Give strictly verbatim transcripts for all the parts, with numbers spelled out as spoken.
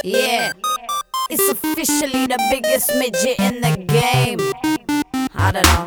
Yeah, it's officially the biggest midget in the game. I don't know.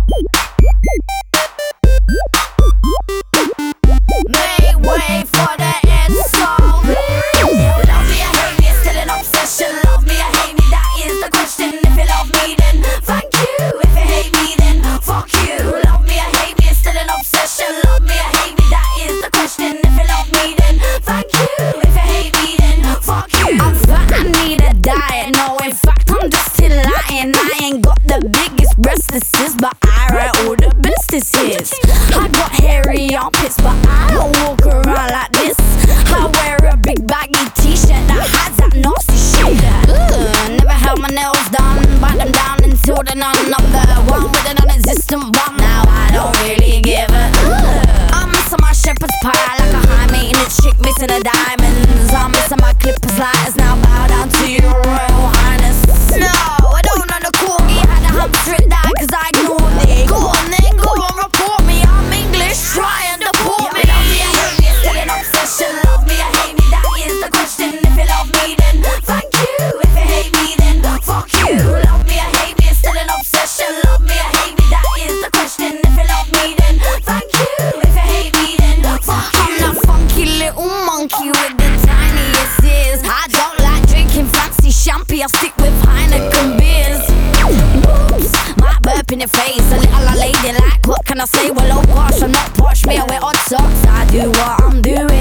Make way for the end song. Love me or hate me, it's still an obsession. Love me or hate me, that is the question. If you love me, then thank you. If you hate me, then fuck you. Love me or hate me, it's still an obsession. Love me or hate me, that is the question. If you love me, then thank you. If you hate me, then fuck you. I'm fat, I need a diet. No, in fact, I'm just still lying. I ain't got the biggest breasts, this is, but I write all the best this is. I got hairy armpits, but I don't walk around like this. I wear a big baggy t-shirt that has that nasty shit. Ugh, never held my nails done, bite them down until they're none. I'm the one with an non-existent bum. Now I don't really give a ugh. I'm missing my shepherd's pie like a high maintenance chick missing the diamonds. I'm missing my clippers lighters. Now bow down to your royal highness. No, I don't know the corgi had a hump straight die cause I ignored it. Go on then, go on, report me. I'm English, try and deport me. Love me or hate me, it's still an obsession. Love me or hate me, that is the question. If you love me, then thank you. If you hate me, then fuck you. Love me or hate me, it's still an obsession. Love me or hate me, that is the question. If you love me, then thank you. If you hate me, then fuck you. I'm that funky little monkey with the tiniest ears. I don't like drinking fancy champagne, I stick with Heineken beers. Oops, might burp in your face, a little lady like, what can I say? Well, oh gosh, I'm not posh, me I wear odd socks. I do what I'm doing.